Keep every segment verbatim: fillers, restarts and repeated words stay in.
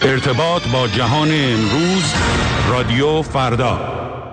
ارتباط با جهان امروز، رادیو فردا.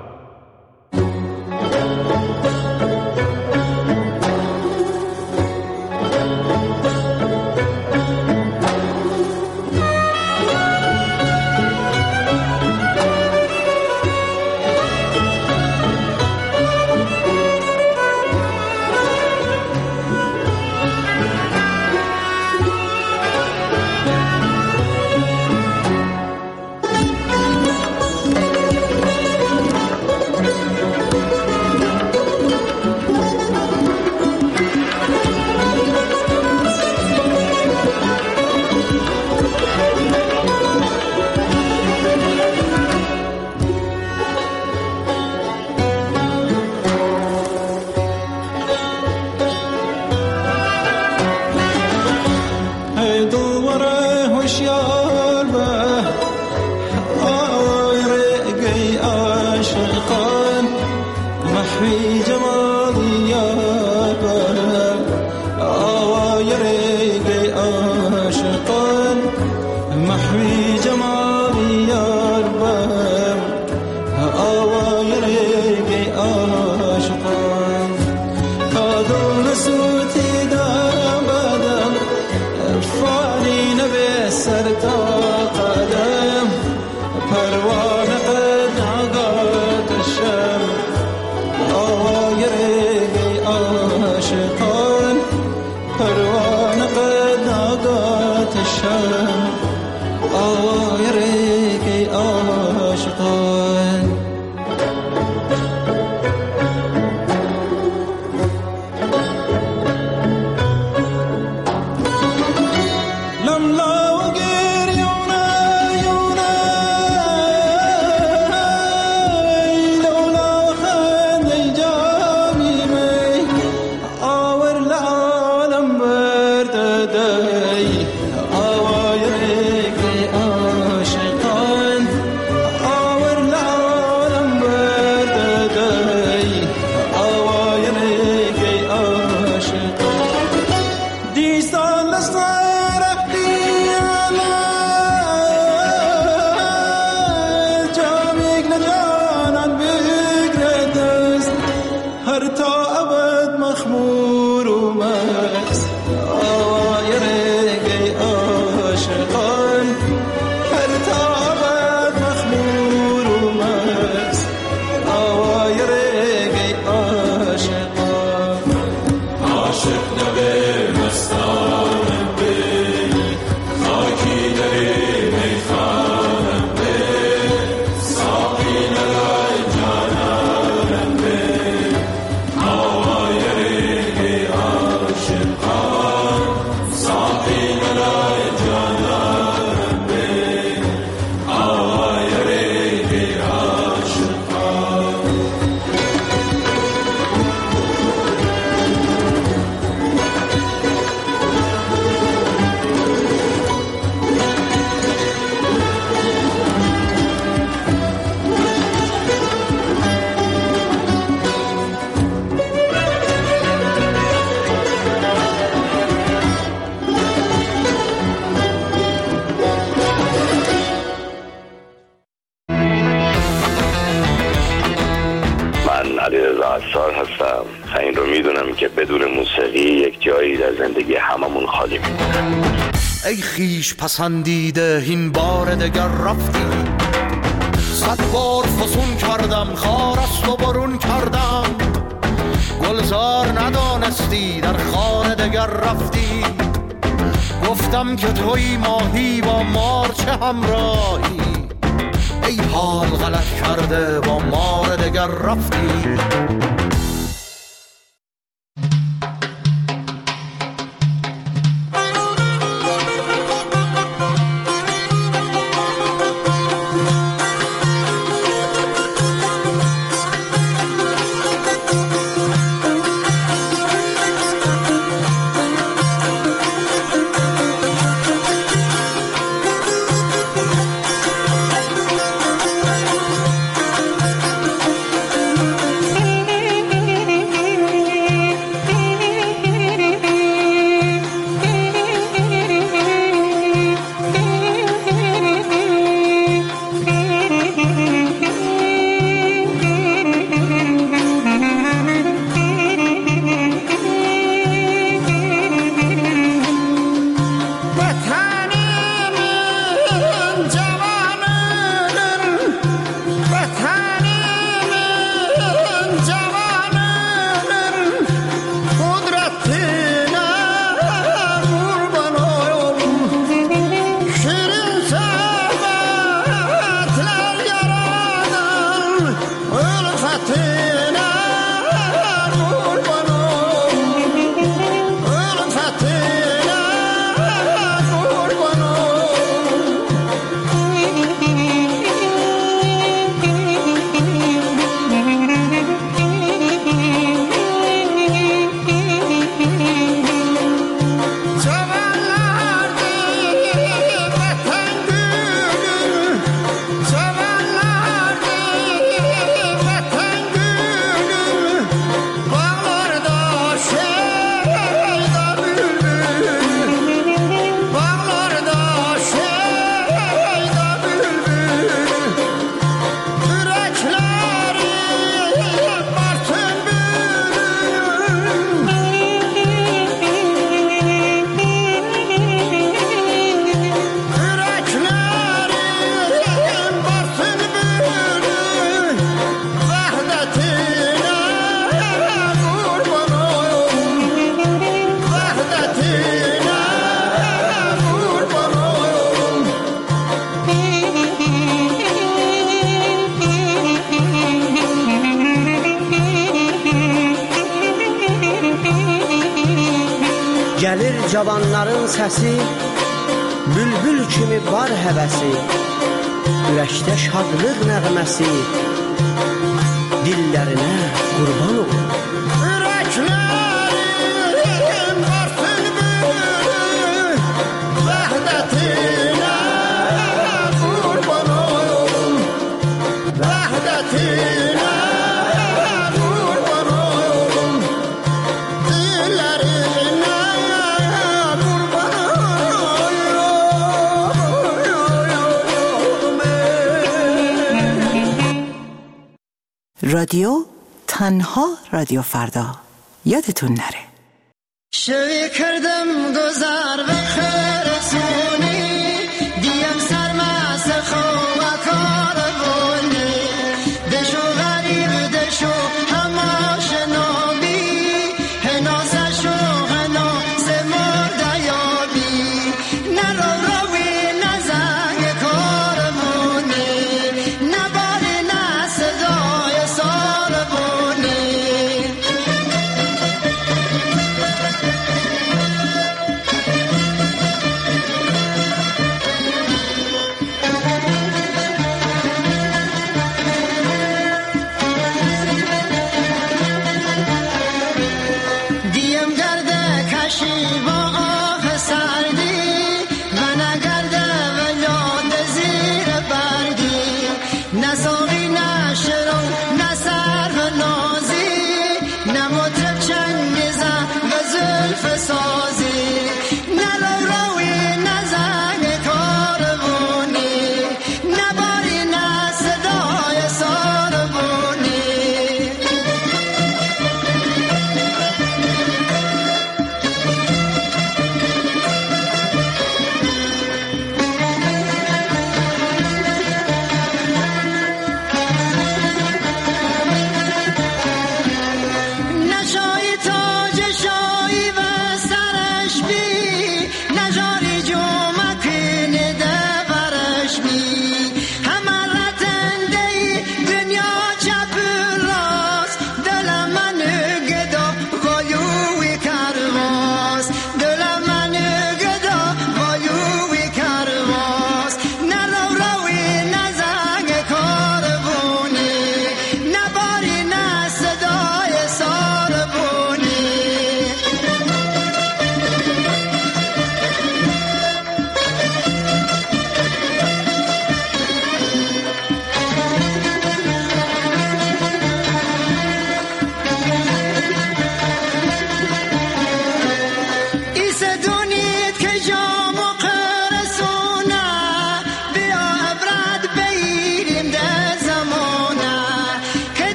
ای خیش پسندیده این بار دگر رفتی، صد بار فسون کردم خار است و برون کردم، گلزار ندانستی در خانه دگر رفتی، گفتم که توی ماهی با مار چه همراهی، ای حال غلط کرده با مار دگر رفتی. cavanların səsi, bülbül kimi var həvəsi, ürəkdə şadlıq nəğməsi, dillərinə qurban olur. Ürəklərim varsın bülbül, vəhdətinə qurban olum, vəhdətinə qurban olum, dillərinə qurban olum. رادیو تنها رادیو فردا یادتون نره. شوی کردم گذر به خرسونی دیم سرمست خوب کار بونی دشو غریب دشو هماش نابی هناسشو هناس مردیابی نرو روی نزنگ کار بونی نباری نصدای سال بونی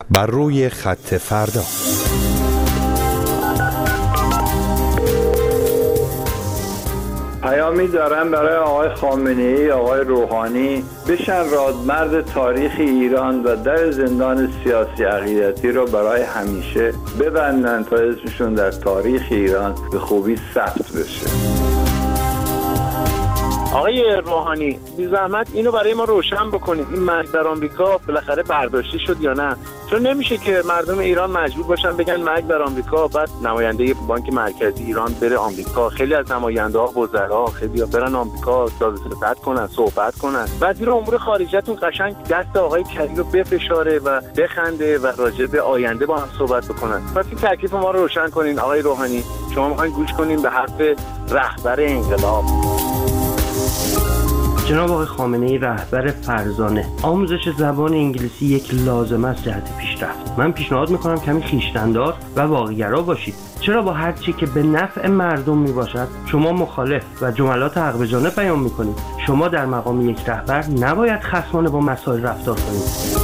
بر روی خط فردا. پیامی دارم برای آقای خامنه‌ای، آقای روحانی، بشن رادمرد تاریخ ایران و در زندان سیاسی عقیدتی رو برای همیشه ببندن تا اسمشون در تاریخ ایران به خوبی ثبت بشه. آقای روحانی، بی زحمت اینو برای ما روشن بکنید، این مرگ در آمریکا بالاخره برداشته شد یا نه؟ چون نمیشه که مردم ایران مجبور باشن بگن مرگ در آمریکا، بعد نماینده بانک مرکزی ایران بره آمریکا، خیلی از نماینده‌ها، وزرا، خیلی برن آمریکا دادگستری کنن، صحبت کنن. وزیر امور خارجه‌تون قشنگ دست آقای کری رو بفشاره و بخنده و راجع به آینده با هم صحبت بکنن. پس این تکلیف ما رو روشن کنین آقای روحانی. شما می‌خواید گوش کنین به حرف رهبر انقلاب. جناب آقای خامنه‌ای رهبر فرزانه، آموزش زبان انگلیسی یک لازمه است جهت پیشرفت. من پیشنهاد میکنم کمی خویشتن‌دار و واقع‌گرا باشید. چرا با هر چی که به نفع مردم میباشد شما مخالف و جملات حق به جانب بیان میکنید؟ شما در مقام یک رهبر نباید خصمانه با مسائل رفتار کنید.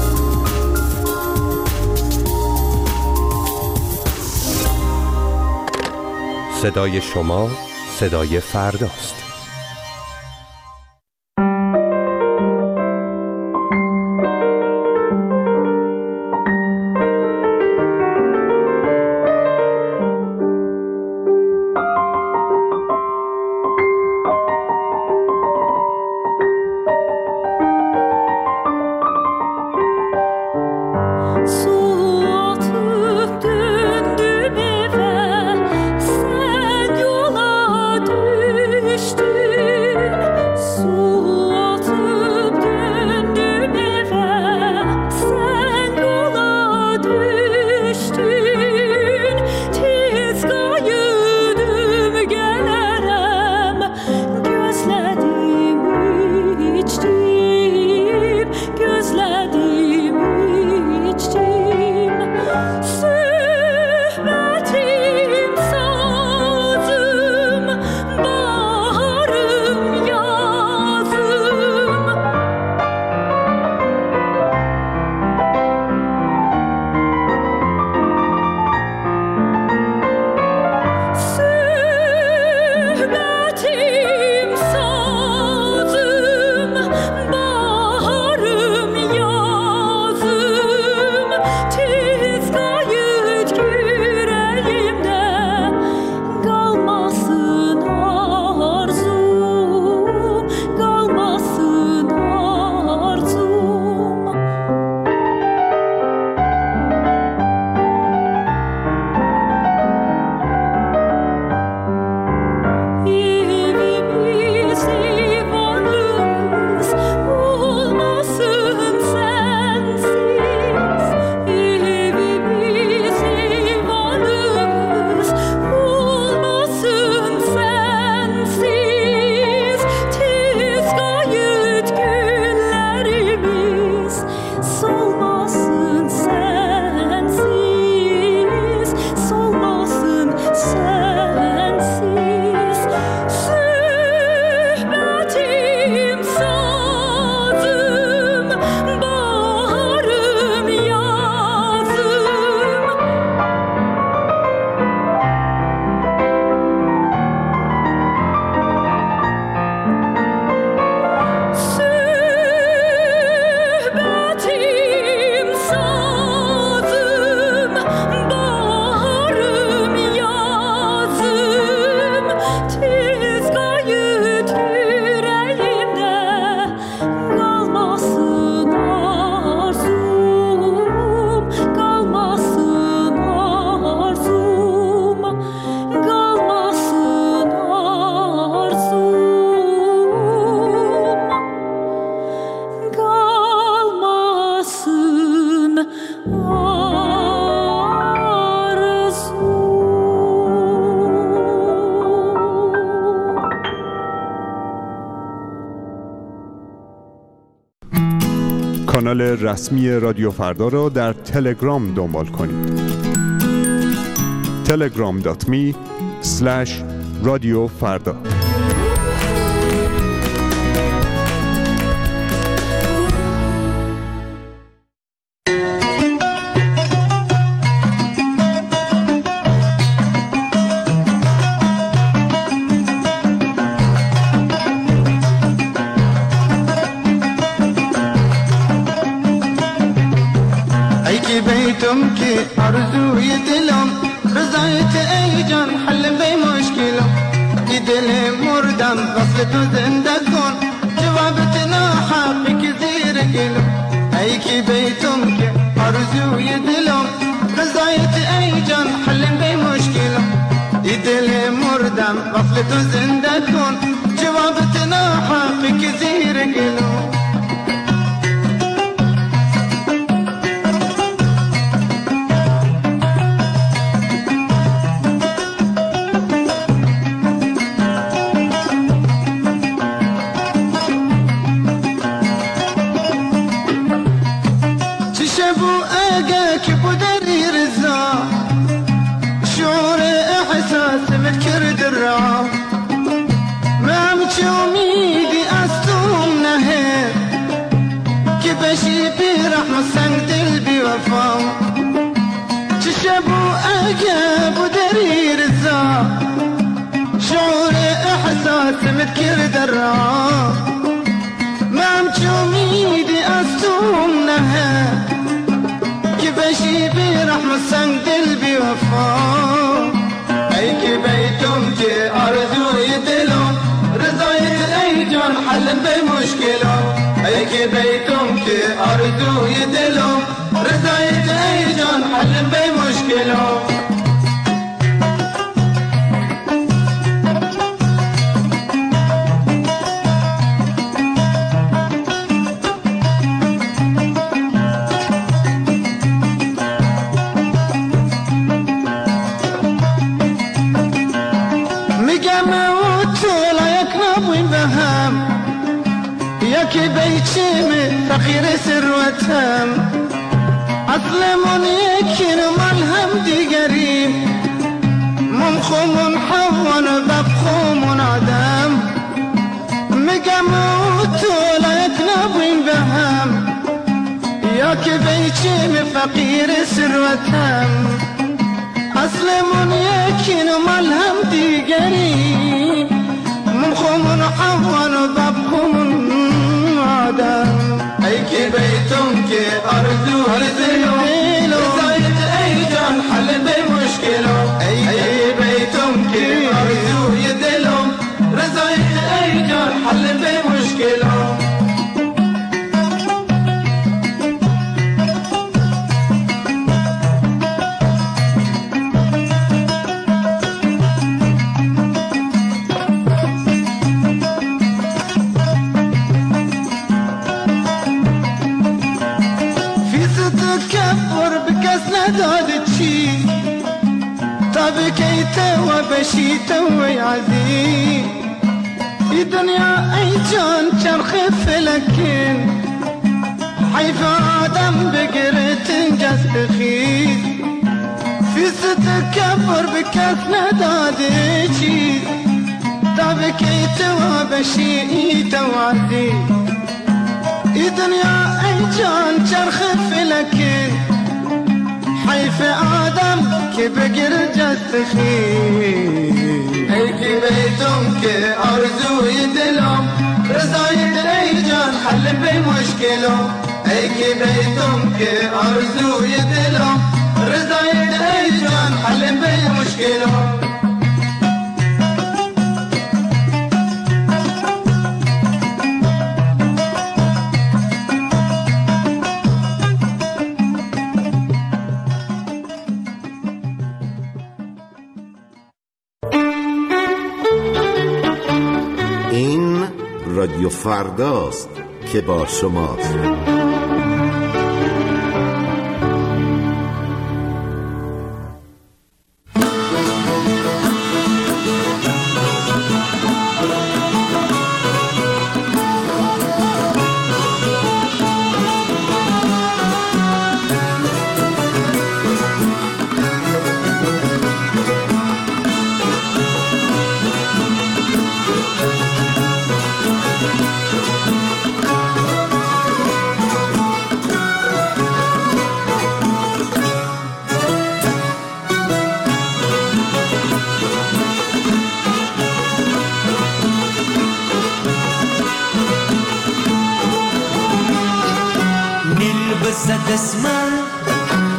صدای شما صدای فرداست. کانال رسمی رادیو فردا را در تلگرام دنبال کنید. تلگرام دات می اسلش رادیو فردا. کی بیتم که آرزوی دلم رضایت ای جان حل به مشکلم ای دل مردم وصل تو زنده کن جوابت ناحقی که زیر گلم ای کی بیتم که آرزوی دلم رضایت ای جان حل به مشکلم ای دل مردم وصل تو زنده کن جوابت ناحقی که زیر گلم متكر درا ما مجومي دي أستومنها كبشي برحمة سنگ دل بوفا أي كبيتم تي أرزو يدلم رضايت أي جان حل بمشكلة أي كبيتم تي أرزو يدلم رضايت أي جان حل بمشكلة فقير ثروتهم أظلم يكن ملهم ديقريم ممخوم حون ببخوم عدم مقاموت ولا يكنبين بهم ياك بيتشم فقير ثروتهم أظلم يكن ملهم ديقريم ممخوم حون ببخوم عدم أي كي بيتم كي أرزو هرزلو رضايت أي جان حل بمشكلة أي بيتم كي أرزو يدلو رضايت أي جان حل بمشكلة وبشيت ويعزي الدنيا أي جان شرخ فلكين حيف آدم بقرت جس خيز في ستكبر بكاس ندادي شيز تبكيت وبشيت وعزي الدنيا أي جان شرخ فلكين حيف آدم كي بقر جستخي أي كي بيتم كي أرزو يدلم رضايت أي جان حل بمشكله أي كي بيتم كي أرزو يدلم رضايت أي جان حل بمشكله رادیو فرداست که با شماست. نلبس اسمر